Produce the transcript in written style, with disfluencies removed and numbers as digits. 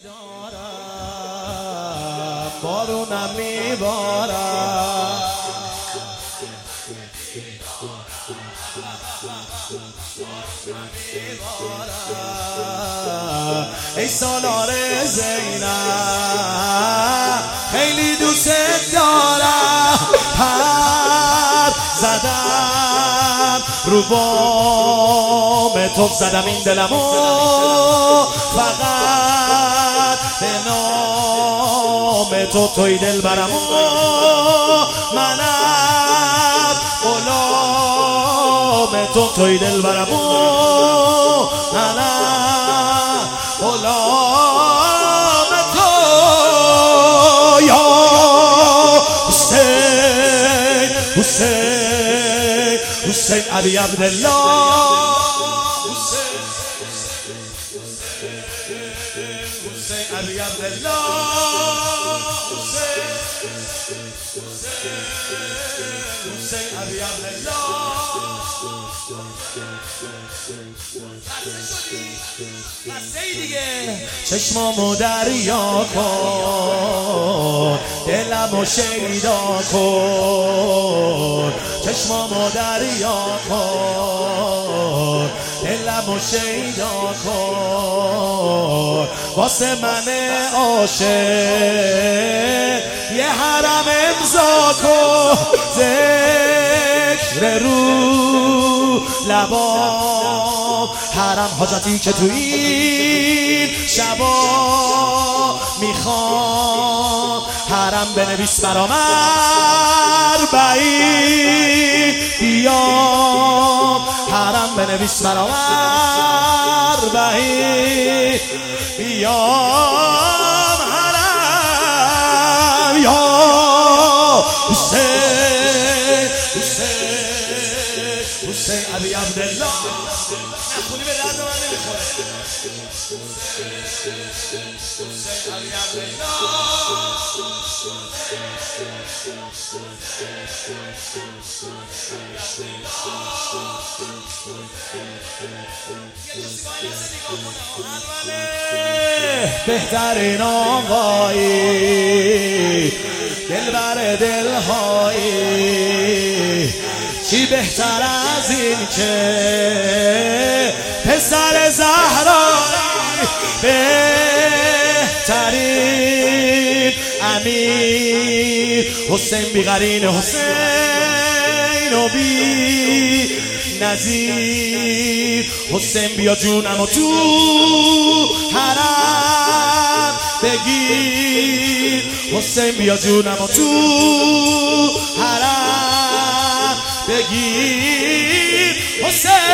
دارم بارونم میبارم ای سالار زینب خیلی دوست دارم پر زدم رو بام تو زدم این دلمو فقط به نام تو توی دل برمو منم غلام تو توی دل برمو منم غلام تو یا حسین حسین حسین علی عبدالله حسین علی عبدالله حسین علی عبدالله چشمامو دریا کن دلمو شیدا کن چشمامو دریا کن دلمو شیدا کن واسه من عاشق یه حرم امضا کن ذکر رو لبام حرم حاجتی که تو این شبا میخوام حرم بنویس برام اربعین بیام حرم بنویس برام اربعین بیام حرم یا حسین حسین حسین علی عبدالله نخونی به درد من نمیخوره حسین علی عبدالله بهترین آقایی دلبر دلهایی چی بهتر از این که پسر زهرایی بهترین امیر حسین بیقرین حسین و بی نظیر حسین بیا جونمو تو حرم بگیر حسین بیا جونمو تو حرم بگیر حسین